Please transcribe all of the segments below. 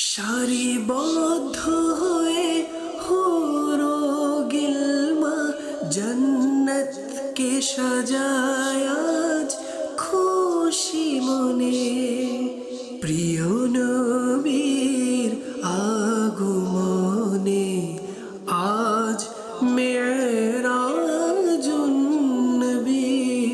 সারিবদ্ধ হয়ে হুরো গিলমা জন্নতকে সাজায় আজ খুশি মনে। প্রিয় নবীর আগমনে আজ মেরাজুন নবী।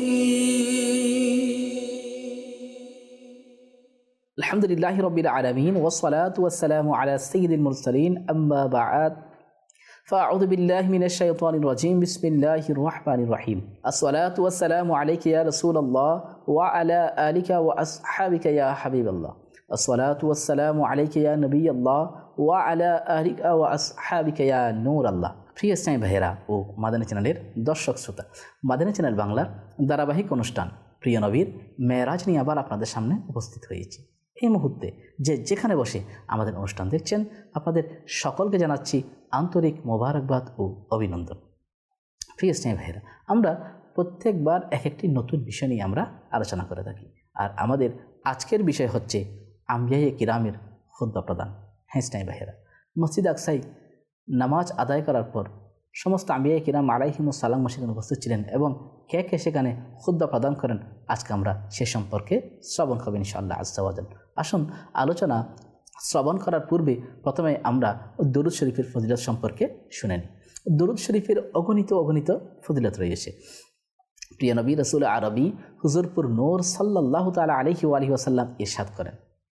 আলহামদুলিল্লাহি রাব্বিল আলামিন ওয়াসসালাতু ওয়াসসালামু আলা সাইয়্যিদিল মুরসালিন আম্মা বা'দ ফাআউযু বিল্লাহি মিনাশ শাইতানির রাজীম বিসমিল্লাহির রহমানির রহিম। আসসালাতু ওয়াসসালামু আলাইকা ইয়া রাসূলুল্লাহ ওয়া আলা আলিকা ওয়া আসহাবিকা ইয়া হাবিবাল্লাহ। আসসালাতু ওয়াসসালামু আলাইকা ইয়া নবিয়াল্লাহ ওয়া আলা আলিকা ওয়া আসহাবিকা ইয়া নূরাল্লাহ। প্রিয় ইসলামী ভাইয়েরা ও মাদানী চ্যানেলের দর্শক শ্রোতা, মাদানী চ্যানেল বাংলার ধারাবাহিক অনুষ্ঠান প্রিয় নবীর মেরাজ নিয়ে আবার আপনাদের সামনে উপস্থিত হয়েছি। এই মুহূর্তে যেখানে বসে আমাদের অনুষ্ঠান দেখছেন, আপনাদের সকলকে জানাচ্ছি আন্তরিক মোবারকবাদ ও অভিনন্দন। প্রিয় ইসলামী ভাইয়েরা, আমরা প্রত্যেকবার এক একটি নতুন বিষয় নিয়ে আমরা আলোচনা করে থাকি। আর আমাদের আজকের বিষয় হচ্ছে আম্বিয়ায়ে কিরামের খুতবা প্রদান। হ্যাঁ ইসলামী ভাইয়েরা, মসজিদ আকসায় নামাজ আদায় করার পর সমস্ত আম্বিয়ায়ে কিরাম আলাইহিমুস সালাম মসজিদে উপস্থিত ছিলেন এবং কে কে সেখানে খুতবা প্রদান করেন, আজকে আমরা সে সম্পর্কে শ্রবণ করব ইনশাআল্লাহ আজ্জা ওয়া জাল। আসুন, আলোচনা শ্রবণ করার পূর্বে প্রথমে আমরা দরুদ শরীফের ফজিলত সম্পর্কে শুনে নিই। দরুদ শরীফের অগণিত ফজিলত রয়েছে। প্রিয় নবী রাসূল আরবি হুজুরপুর নূর সাল্লাল্লাহু তাআলা আলাইহি ওয়া আলিহি ওয়াসাল্লাম ইরশাদ করেন,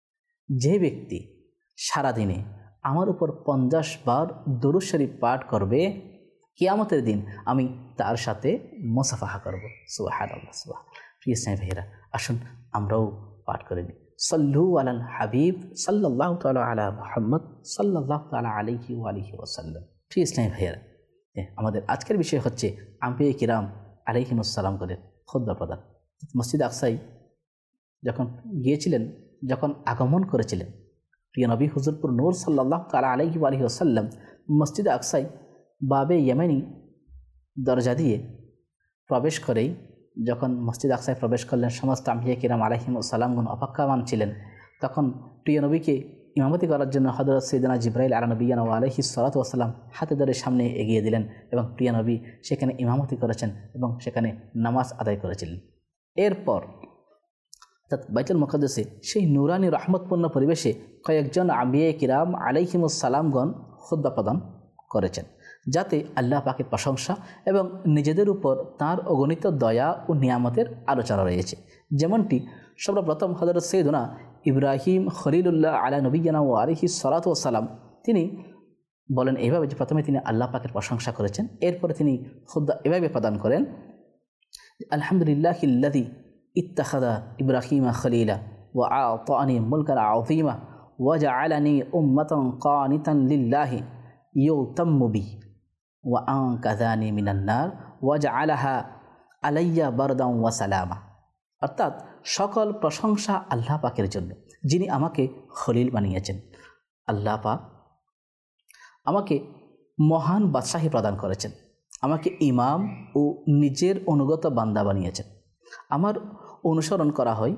যে ব্যক্তি সারাদিনে আমার উপর 50 বার দরুদ শরীফ পাঠ করবে, কিয়ামতের দিন আমি তার সাথে মুসাফাহা করব। সুবহানাল্লাহ সুবহানাল্লাহ। প্রিয় ইসলামী ভাইয়েরা, আসুন আমরাও পাঠ করে নিই। সাল্লু আলাল হাবিব সাল্লাল্লাহু তাআলা আলা মুহাম্মদ সাল্লাল্লাহু তাআলা আলাইহি ওয়া আলিহি ওয়াসাল্লাম। প্রিয় ইসলামী ভাইয়েরা, আমাদের আজকের বিষয় হচ্ছে আম্বিয়ায়ে কিরাম আলাইহিমুস সালাম করে খুতবা প্রদান। মসজিদ আকসায় যখন গিয়েছিলেন, যখন আগমন করেছিলেন প্রিয় নবী হুজুরপুর নূর সাল্লাল্লাহু তাআলা আলাইহি ওয়া আলিহি ওয়াসাল্লাম, মসজিদ আকসায় বাবে ইয়েমেনি দরজা দিয়ে প্রবেশ করেই যখন মসজিদ আকসায় প্রবেশ করলেন, সমস্ত আম্বিয়ায়ে কিরাম আলাইহিমুস সালামগণ অপেক্ষামান ছিলেন। তখন প্রিয় নবীকে ইমামতি করার জন্য হযরত সাইয়েদনা জিবরাইল আলা নবিয়্যিনা ওয়া আলাইহিস সালাতু ওয়াস সালাম হাতে ধরে সামনে এগিয়ে দিলেন এবং প্রিয় নবী সেখানে ইমামতি করেছেন এবং সেখানে নামাজ আদায় করেছিলেন। এরপর বাইতুল মুকাদ্দাসে সেই নূরানি রহমতপূর্ণ পরিবেশে কয়েকজন আম্বিয়ায়ে কিরাম আলাইহিমুস সালামগণ খুতবা প্রদান করেছেন, যাতে আল্লাহ পাকের প্রশংসা এবং নিজেদের উপর তাঁর অগণিত দয়া ও নিয়ামতের আলোচনা রয়েছে। যেমনটি সর্বপ্রথম হযরত সাইয়েদনা ইব্রাহিম খলিলুল্লাহ আলা নবিয়্যিনা ওয়া আলাইহিস সালাতু ওয়াস সালাম তিনি বলেন এইভাবে যে প্রথমে তিনি আল্লাহ পাকের প্রশংসা করেছেন, এরপরে তিনি খুতবা এভাবে প্রদান করেন, আলহামদুলিল্লাহিল্লাযী ইত্তাখাযা ইব্রাহিমা খলিলা ওয়া আ'তানি মুলকান আযীমা ওয়া জা'আলানি উম্মাতান কানিতান লিল্লাহি ইউতাম্মু বি ওয়া আনকাযানি মিনান নার ওয়া জা'আলাহা আলাইয়া বারদান ওয়া সালামা। অর্থাৎ সকল প্রশংসা আল্লাহ পাকের জন্য, যিনি আমাকে খলিল বানিয়েছেন। আল্লাহ পাক আমাকে মহান বাদশাহী প্রদান করেছেন, আমাকে ইমাম ও নিজের অনুগত বান্দা বানিয়েছেন, আমার অনুসরণ করা হয়,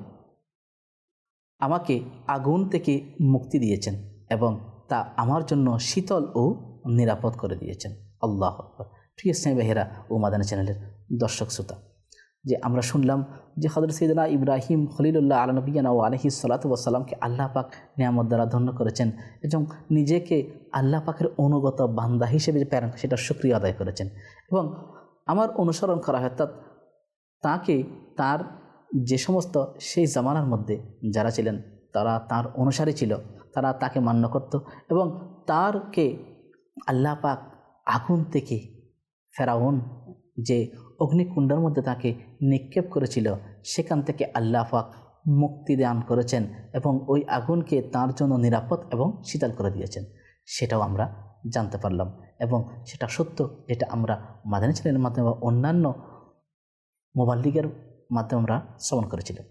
আমাকে আগুন থেকে মুক্তি দিয়েছেন এবং তা আমার জন্য শীতল ও নিরাপদ করে দিয়েছেন। আল্লাহু আকবার। প্রিয় ইসলামী ভাইয়েরা ও মাদানী চ্যানেলের দর্শক শ্রোতা, যে আমরা শুনলাম যে হযরত সাইয়েদনা ইব্রাহিম খলিলুল্লাহ আলা নবিয়্যিনা ওয়া আলাইহিস সালাতু ওয়াস সালামকে আল্লাহ পাক নিয়ামত দ্বারা ধন্য করেছেন এবং নিজেকে আল্লাহ পাকের অনুগত বান্দা হিসেবে যে প্রেরণ সেটার শুকরিয়া আদায় করেছেন এবং আমার অনুসরণ করা হয়, অর্থাৎ তাকে তার যে সমস্ত সেই জামানার মধ্যে যারা ছিলেন তারা তার অনুসারী ছিল, তারা তাকে মান্য করত এবং তারকে আল্লাহ পাক আগুন থেকে, ফেরাউন যে অগ্নিকুণ্ডের মধ্যে তাকে নিক্ষেপ করেছিল সেখান থেকে আল্লাহ পাক মুক্তি দান করেছেন এবং ওই আগুনকে তার জন্য নিরাপদ এবং শীতল করে দিয়েছেন। সেটাও আমরা জানতে পারলাম এবং সেটা সত্য, যেটা আমরা মাদানী চ্যানেলের মাধ্যমে বা অন্যান্য মুবাল্লিগের মাধ্যমে আমরা শ্রবণ করেছিলাম।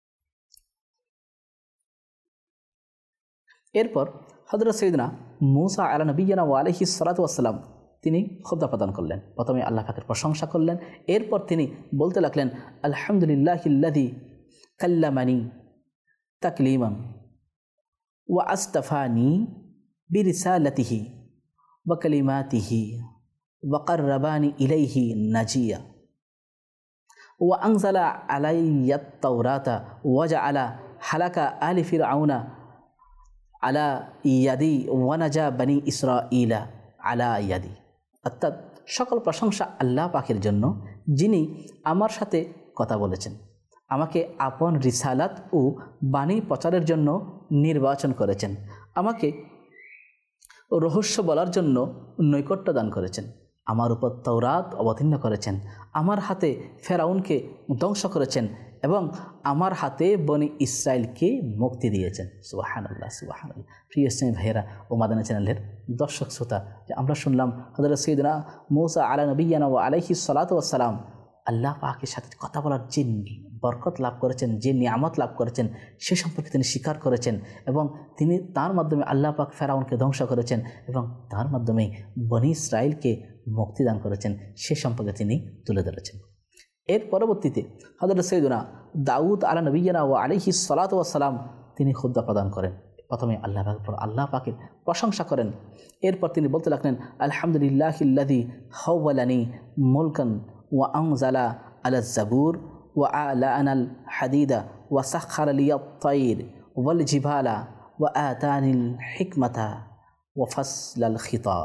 এরপর হযরত সাইয়েদনা মূসা আলা নবিয়্যিনা ওয়া আলাইহিস সালাতু ওয়াস সালাম তিনি খুতবা প্রদান করলেন। প্রথমে আল্লাহ পাকের প্রশংসা করলেন, এরপর তিনি বলতে লাগলেন, আলহামদুলিল্লাহিল্লাযী কাল্লামানি তাকলিমান ওয়া আস্তাফানি বিরিসালাতিহি ওয়া কালিমাতিহি ওয়া কাররাবানি ইলাইহি নাজিয়া ওয়া আনজালা আলাইয়াত তাওরাতা ওয়া জাআলা হালাকা আলি ফিরআউনা আলা ইয়াদি ওয়া নাজা বনি ইসরাঈলা আলা ইয়াদি। অর্থাৎ সকল প্রশংসা আল্লাহ পাকের জন্য, যিনি আমার সাথে কথা বলেছেন, আমাকে আপন রিসালাত ও বাণী প্রচারের জন্য নির্বাচন করেছেন, আমাকে রহস্য বলার জন্য নৈকট্য দান করেছেন, আমার উপর তাওরাত অবতীর্ণ করেছেন, আমার হাতে ফেরাউনকে ধ্বংস করেছেন এবং আমার হাতে বনি ইসরায়েলকে মুক্তি দিয়েছেন। সুবহানাল্লাহ, সুবহানাল্লাহ। প্রিয় ইসলামী ভাইয়েরা ও মাদানী চ্যানেলের দর্শক শ্রোতা, যে আমরা শুনলাম হযরত সাইয়্যিদুনা মূসা আলা নবিয়্যিনা ওয়া আলাইহিস সালাতু ওয়াস সালাম আল্লাহ পাকের সাথে কথা বলার যে বরকত লাভ করেছেন, যে নিয়ামত লাভ করেছেন, সে সম্পর্কে তিনি স্বীকার করেছেন এবং তিনি তার মাধ্যমে আল্লাহ পাক ফেরাউনকে ধ্বংস করেছেন এবং তার মাধ্যমে বনি ইসরায়েলকে মুক্তিদান করেছেন, সে সম্পর্কে তিনি তুলে ধরেছেন। এর পরবর্তীতে হযরত সাইয়্যিদুনা দাউদ আলা নবিয়্যিনা ওয়া আলাইহিস সালাতু ওয়াস সালাম তিনি খুতবা প্রদান করেন। প্রথমে আল্লাহ পাকের প্রশংসা করেন। এরপর তিনি বলতে লাগলেন, আলহামদুলিল্লাহিল্লাযী হাওয়ালানি মুলকান ওয়া আনজালা আলা যাবুর ওয়া আলানাল হাদিদা ওয়া সাখখারা লিয়াত তায়র ওয়াল জিবালা ওয়া আতানিল হিকমাতা ওয়া ফাসলাল খিতাব।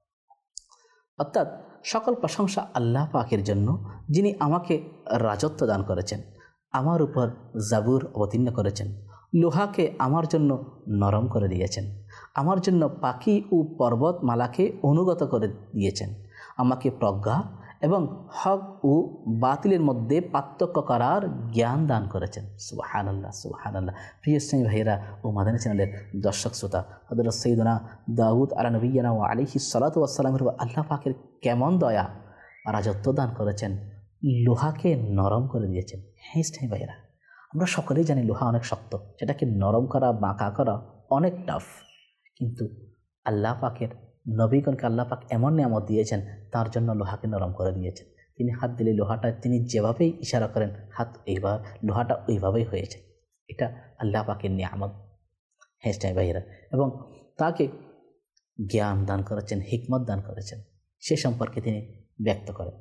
অর্থাৎ সকল প্রশংসা আল্লাহ পাকের জন্য, যিনি আমাকে রাজত্ব দান করেছেন, আমার উপর জাবুর অবতীর্ণ করেছেন, লোহাকে আমার জন্য নরম করে দিয়েছেন, আমার জন্য পাখি ও পর্বতমালাকে অনুগত করে দিয়েছেন, আমাকে প্রজ্ঞা এবং হক ও বাতিলের মধ্যে পার্থক্য করার জ্ঞান দান করেছেন। সুবহানাল্লাহ, সুবহানাল্লাহ। প্রিয় ইসলামী ভাইয়েরা ও মাদানী চ্যানেলের দর্শক শ্রোতা, হযরত সাইয়্যিদুনা দাউদ আলা নবিয়্যিনা ওয়া আলাইহিস সালাতু ওয়াস সালামের আল্লাহ পাকের কেমন দয়া, রাজত্ব দান করেছেন, লোহাকে নরম করে দিয়েছেন। হ্যাঁ ইসলামী ভাইয়েরা, আমরা সকলেই জানি লোহা অনেক শক্ত, সেটাকে নরম করা, বাঁকা করা অনেক টাফ, কিন্তু আল্লাহ পাকের নবীগণকে আল্লাহ পাক এমন নিয়ামত দিয়েছেন, তার জন্য লোহাকে নরম করে দিয়েছেন। তিনি হাত দিলে লোহাটা তিনি যেভাবেই ইশারা করেন, হাত এইভাবে লোহাটা ওইভাবেই হয়ে যায়। এটা আল্লাহ পাকের নিয়ামত। হ্যাঁ ভাইয়েরা, এবং তাকে জ্ঞান দান করেছেন, হিকমত দান করেছেন, সে সম্পর্কে তিনি ব্যক্ত করেন।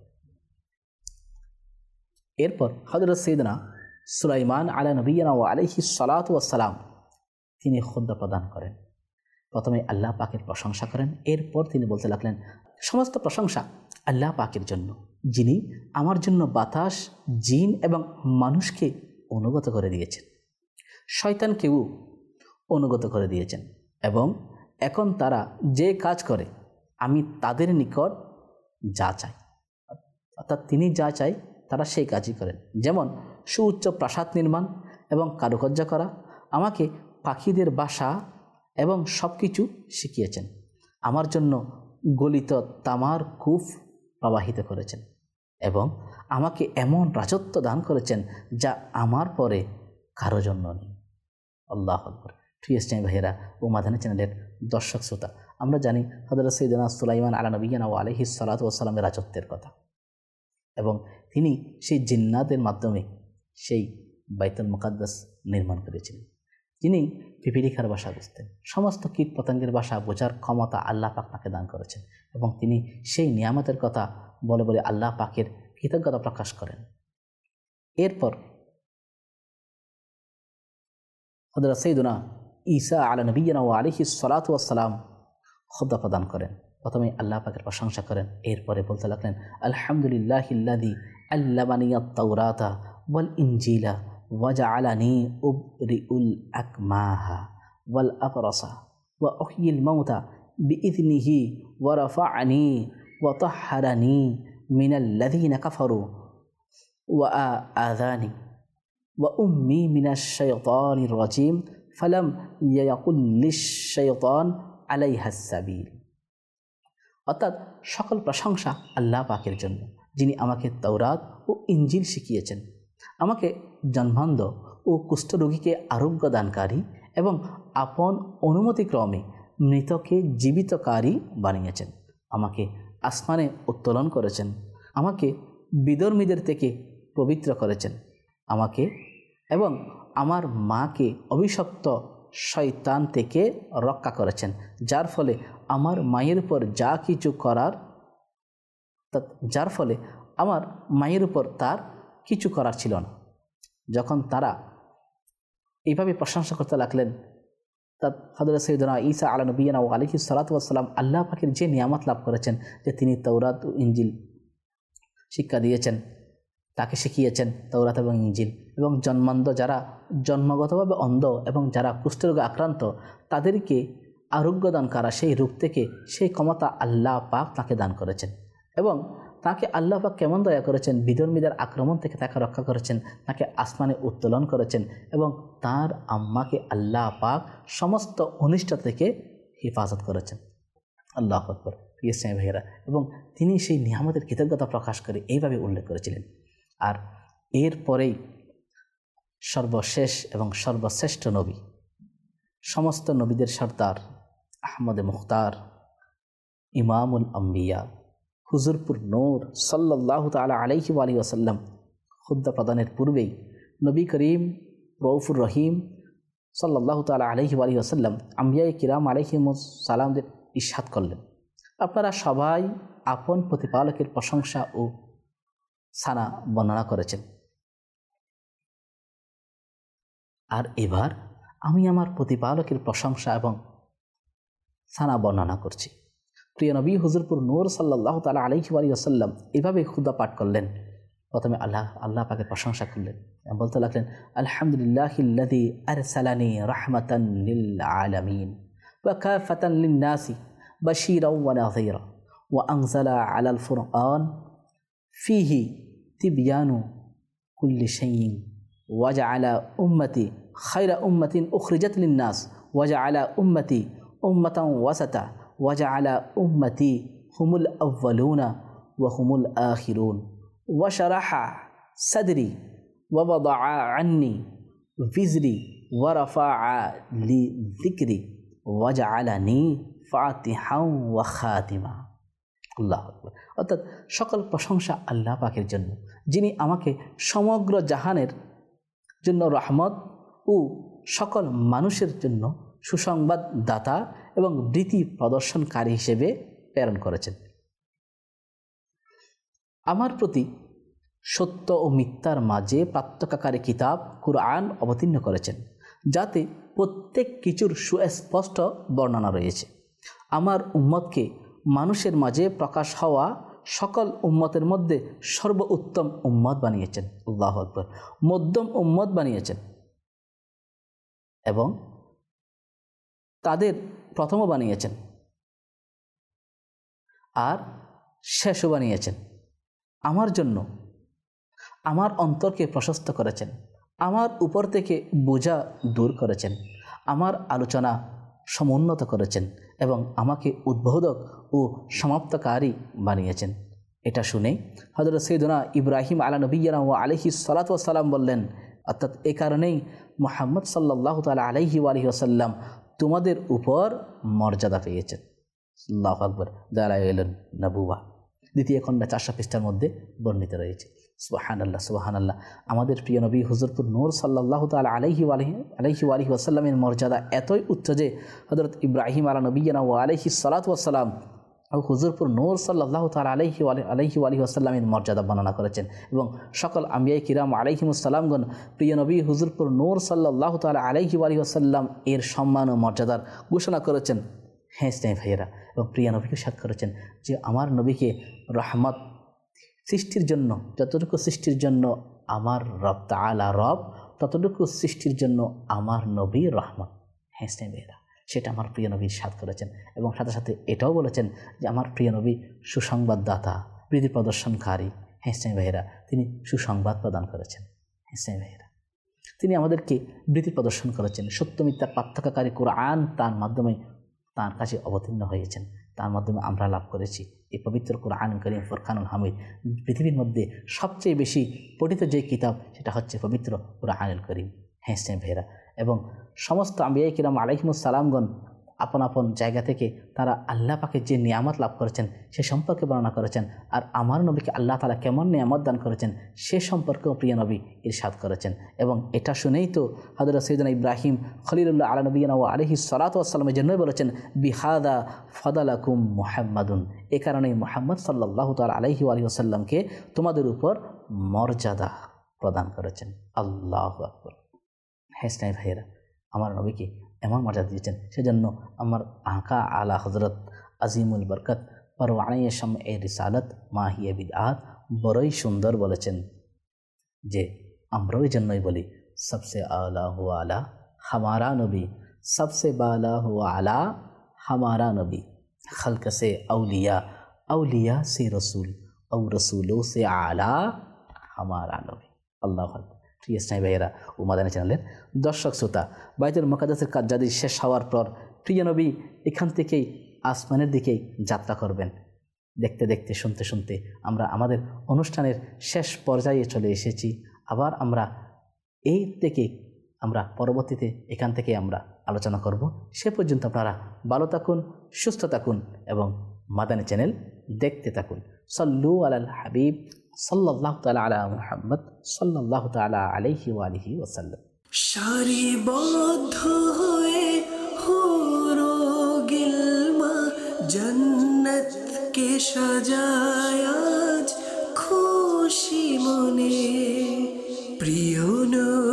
এরপর হযরত সাইয়্যিদুনা সুলাইমান আলা নবিয়্যিনা ওয়া আলাইহিস সালাতু ওয়াস সালাম তিনি খুতবা প্রদান করেন। প্রথমে আল্লাহ পাকের প্রশংসা করেন, এরপর তিনি বলতে লাগলেন, সমস্ত প্রশংসা আল্লাহ পাকের জন্য, যিনি আমার জন্য বাতাস, জিন এবং মানুষকে অনুগত করে দিয়েছেন, শয়তানকেও অনুগত করে দিয়েছেন, এবং এখন তারা যে কাজ করে আমি তাদের নিকট যা চাই, অর্থাৎ তিনি যা চাই তারা সেই কাজই করেন। যেমন সুউচ্চ প্রাসাদ নির্মাণ এবং কারুকার্য করা, আমাকে পাখিদের বাসা এবং সব কিছু শিখিয়েছেন, আমার জন্য গলিত তামার কূপ প্রবাহিত করেছেন এবং আমাকে এমন রাজত্ব দান করেছেন যা আমার পরে কারো জন্য নেই। আল্লাহু আকবার। প্রিয় ইসলামী ভাইয়েরা ও মাদানী চ্যানেলের দর্শক শ্রোতা, আমরা জানি হযরত সাইয়্যিদুনা সুলাইমান আলা নবিয়্যিনা ওয়া আলাইহিস সালাতু ওয়াস সালামের রাজত্বের কথা, এবং তিনি সেই জিন্নাতের মাধ্যমে সেই বাইতুল মুকাদ্দাস নির্মাণ করেছিলেন। যিনি পিপিলিকার ভাষা বুঝতেন, সমস্ত কীট পতঙ্গের ভাষা বোঝার ক্ষমতা আল্লাহ পাক তাকে দান করেছেন, এবং তিনি সেই নিয়ামতের কথা বলে বলে আল্লাহ পাকের কৃতজ্ঞতা প্রকাশ করেন। এরপর হযরত সাইয়্যিদুনা ঈসা আলা নবিয়্যিনা ওয়া আলাইহিস সালাতু ওয়াস সালাম খুতবা প্রদান করেন। প্রথমে আল্লাহ পাকের প্রশংসা করেন, এরপরে বলতে লাগলেন, আলহামদুলিল্লাহিল্লাযী আল্লামানিয়াত তাওরাতা ওয়াল ইনজিলা ওয়াজআলানি উবরিউল আকমাহা ওয়াল আবরাসা ওয়া উহয়িল মাউতা বিইذনিহি ওয়া রাফা'নি ওয়া তাহহারানি মিনাল্লাযীনা কাফারু ওয়া আযানি ওয়া উম্মি মিনাশ শাইতানির রাজীম ফালাম ইয়াকুল লিশ-শাইতান আলাইহাস সাবিল। অর্থাৎ সকল প্রশংসা আল্লাহ পাকের জন্য, যিনি আমাকে তাওরাত ও ইনজিল শিখিয়েছেন, আমাকে জন্মান্ধ ও কুষ্ঠরোগীকে আরোগ্য দানকারী এবং আপন অনুমতিক্রমে মৃতকে জীবিতকারী বানিয়েছেন, আমাকে আসমানে উত্তোলন করেছেন, আমাকে বিধর্মীদের থেকে পবিত্র করেছেন, আমাকে এবং আমার মাকে অভিশপ্ত শয়তান থেকে রক্ষা করেছেন, যার ফলে আমার মায়ের উপর তার কিছু করার ছিল না। যখন তারা এইভাবে প্রশংসা করতে লাগলেন, হযরত সাইয়্যিদুনা ঈসা আলা নবিয়িনা ওয়া আলাইহিস সালাতু ওয়াস সালাম আল্লাহ পাকের যে নিয়ামত লাভ করেছেন, যে তিনি তাওরাত ও ইনজিল শিক্ষা দিয়েছেন, তাকে শিখিয়েছেন তাওরাত এবং ইনজিল, এবং যারা জন্মগতভাবে অন্ধ এবং যারা কুষ্ঠরোগে আক্রান্ত তাদেরকে আরোগ্য দান করা, সেই রোগ থেকে সেই ক্ষমতা আল্লাহ পাক তাকে দান করেছেন। এবং তাকে আল্লাহ পাক কেমন দয়া করেছেন, বিধর্মীদের আক্রমণ থেকে তাকে রক্ষা করেছেন, তাকে আসমানে উত্তোলন করেছেন, এবং তার আম্মাকে আল্লাহ পাক সমস্ত অনিষ্ট থেকে হেফাজত করেছেন। আল্লাহু আকবার। প্রিয় ইসলামী ভাইয়েরা, এবং তিনি সেই নিয়ামতের কৃতজ্ঞতা প্রকাশ করে এইভাবে উল্লেখ করেছিলেন। আর এরপরেই সর্বশেষ এবং সর্বশ্রেষ্ঠ নবী, সমস্ত নবীদের সর্দার আহমদে মুখতার, ইমামুল আম্বিয়া, হুজুরপুর নূর সাল্লাল্লাহু তাআলা আলাইহি ওয়া আলিহি ওয়াসাল্লাম খুতবা প্রদানের পূর্বেই নবী করিম রউফুর রহিম সাল্লাল্লাহু তাআলা আলাইহি ওয়া আলিহি ওয়াসাল্লাম আম্বিয়ায়ে কিরাম আলাইহিমুস সালামদের ইরশাদ করলেন, আপনারা সবাই আপন প্রতিপালকের প্রশংসা ও সানা বর্ণনা করেছেন, আর এবার আমি আমার প্রতিপালকের প্রশংসা এবং সানা বর্ণনা করছি। প্রিয় নবী হুজুরপুর নূর সাল্লাল্লাহু তাআলা আলাইহি ওয়া আলিহি ওয়াসাল্লাম এভাবে খুতবা পাঠ করলেন। প্রথমে আল্লাহ পাকের প্রশংসা করলেন, বলতে লাগলেন, আলহামদুলিল্লাহিল্লাযী আরসালানি রাহমাতান লিল আলামিন ওয়া কাফাতান লিন নাসি বাশীরাও ওয়া নাযীরা ওয়া আনজালা আলাল ফুরকান ফীহি তিবয়ানু কুল্লি শাইইন ওয়া জাআলা উম্মতি খায়রা উম্মাতিন উখরিজাত লিন নাস ওয়া জাআলা উম্মতি উম্মাতান ওয়াসাতা ওয়া জাআলা উম্মতি হুমুল আউয়ালুনা ওয়া হুমুল আখিরুন ওয়া শারাহা সাদরি ওয়া ওয়াদাআ আন্নি বিজরি ওয়া রাফাআ লি যিকরি ওয়া জাআলানি ফাতিহাও ওয়া খাতিমা। আল্লাহু আকবার। অর্থাৎ সকল প্রশংসা আল্লাহ পাকের জন্য, যিনি আমাকে সমগ্র জাহানের জন্য রহমত ও সকল মানুষের জন্য সুসংবাদ দাতা এবং বৃত্তি প্রদর্শনকারী হিসেবে প্রেরণ করেছেন। আমার প্রতি সত্য ও মিথ্যার মাঝে পার্থক্যকারী কিতাব কুরআন অবতীর্ণ করেছেন, যাতে প্রত্যেক কিছুর সুস্পষ্ট বর্ণনা রয়েছে। আমার উম্মতকে মানুষের মাঝে প্রকাশ হওয়া সকল উম্মতের মধ্যে সর্বোত্তম উম্মত বানিয়েছেন। আল্লাহু আকবার। মধ্যম উম্মত বানিয়েছেন এবং তাদের প্রথমও বানিয়েছেন আর শেষও বানিয়েছেন। আমার জন্য আমার অন্তরকে প্রশস্ত করেছেন, আমার উপর থেকে বোঝা দূর করেছেন, আমার আলোচনা সমুন্নত করেছেন এবং আমাকে উদ্বোধক ও সমাপ্তকারী বানিয়েছেন। এটা শুনে হযরত সাইয়্যিদুনা ইব্রাহিম আলা নবিয়্যিনা ওয়া আলাইহিস সালাতু ওয়াস সালাম বললেন, অর্থাৎ এই কারণেই মুহাম্মদ সাল্লাল্লাহু তাআলা আলাইহি ওয়া আলিহি ওয়াসাল্লাম তোমাদের উপর মর্যাদা পেয়েছেন। আল্লাহু আকবার। দালাইলুন নবুওয়া, দ্বিতীয় খণ্ড 400 পৃষ্ঠার মধ্যে বর্ণিত রয়েছে। সুবহানাল্লাহ, সুবহানাল্লাহ। আমাদের প্রিয় নবী হুজুরপুর নূর সাল্লাল্লাহু তাআলা আলাইহি ওয়া আলিহি ওয়াসাল্লামের মর্যাদা এতই উচ্চ যে হযরত ইব্রাহিম আলা নবিয়্যিনা ওয়া আলাইহিস সালাতু ওয়াস সালাম হুজুরপুর নূর সাল্লাল্লাহু তাআলা আলাইহি ওয়া আলিহি ওয়াসাল্লামের মর্যাদা বর্ণনা করেছেন, এবং সকল আম্বিয়ায়ে কিরাম আলাইহিমুস সালামগণ প্রিয় নবী হুজুরপুর নূর সাল্লাল্লাহু তাআলা আলাইহি ওয়া আলিহি ওয়াসাল্লাম এর সম্মান ও মর্যাদার ঘোষণা করেছেন। হ্যাঁ স্নেহ ভাইয়েরা, এবং প্রিয় নবীকে সাথ করেছেন যে আমার নবীকে রহমত সৃষ্টির জন্য, যতটুকু সৃষ্টির জন্য আমার রব তাআলা রব, ততটুকু সৃষ্টির জন্য আমার নবী রহমত। হ্যাঁ স্নেহ ভাইয়েরা, সেটা আমার প্রিয় নবীর সাথ করেছেন, এবং সাথে সাথে এটাও বলেছেন যে আমার প্রিয় নবী সুসংবাদদাতা, বৃদ্ধি প্রদর্শনকারী। হ্যাঁ স্নেহ ভাইয়েরা, তিনি সুসংবাদ প্রদান করেছেন। হ্যাঁ স্নেহ ভাইয়েরা, তিনি আমাদেরকে বৃদ্ধি প্রদর্শন করেছেন। সত্য মিথ্যার পার্থক্যকারী কুরআন তার মাধ্যমে তার কাছে অবতীর্ণ হয়েছেন, তার মাধ্যমে আমরা লাভ করেছি এই পবিত্র কুরআন কারীম ফুরকানুল হামিদ। পৃথিবীর মধ্যে সবচেয়ে বেশি পঠিত যে কিতাব সেটা হচ্ছে পবিত্র কুরআনুল কারীম। হ্যাঁ স্নেহ ভাইয়েরা, এবং সমস্ত আম্বিয়ায়ে কিরাম আলাইহিমুস সালামগণ আপন আপন জায়গা থেকে তারা আল্লাহ পাকের যে নিয়ামত লাভ করেছেন সে সম্পর্কে বর্ণনা করেছেন। আর আমার নবীকে আল্লাহ তাআলা কেমন নিয়ামত দান করেছেন সে সম্পর্কেও প্রিয় নবী ইরশাদ করেছেন। এবং এটা শুনেই তো হযরত সাইয়েদনা ইব্রাহিম খলিলুল্লাহ আলা নবিয়িনা ওয়া আলাইহিস সালাতু ওয়াস সালামের জন্যই বলেছেন বিহাদা ফাদালাকুম মুহাম্মাদুন, এ কারণেই মুহাম্মদ সাল্লাল্লাহু তাআলা আলাইহি ওয়া আলিহি ওয়াসাল্লামকে তোমাদের উপর মর্যাদা প্রদান করেছেন। আল্লাহু আকবার। হ্যাঁ স্নেহ ভাইয়েরা, আমার নবীকে এমন মর্যাদা দিয়েছেন, সেজন্য আমার আঁকা আলা হজরত আজিমুল বরকত পরওয়ানে শাম এ রিসালত মাহিয়ে বিদআত বড়ই সুন্দর বলেছেন যে আমরা ওই জন্যই বলি সবসে আলা হুয়া আলা হামারা নবী, সবসে বালা হুয়া আলা হামারা নবী, খলক সে আউলিয়া, আউলিয়া সে রসুল, ও রসুলোं से आला हमारा नबी। আল্লাহু আকবার। প্রিয় স্নেহ ভাইয়েরা ও মাদানী চ্যানেলের দর্শক শ্রোতা, বাইতুল মুকাদ্দাসের কাজ যদি শেষ হওয়ার পর প্রিয় নবী এখান থেকেই আসমানের দিকেই যাত্রা করবেন। দেখতে দেখতে শুনতে শুনতে আমরা আমাদের অনুষ্ঠানের শেষ পর্যায়ে চলে এসেছি। আবার আমরা এই থেকে আমরা পরবর্তীতে এখান থেকে আমরা আলোচনা করব। সে পর্যন্ত আপনারা ভালো থাকুন, সুস্থ থাকুন এবং মাদানী চ্যানেল দেখতে থাকুন। সল্লু আলাল হাবিব সাল্লাল্লাহু তাআলা আলা মুহাম্মদ সাল্লাল্লাহু তাআলা আলাইহি ওয়া আলিহি ওয়াসাল্লাম। সারিবদ্ধ হয়ে হুরো গিলমা জন্নত কে সাজায় আজ খুশি মনে, প্রিয়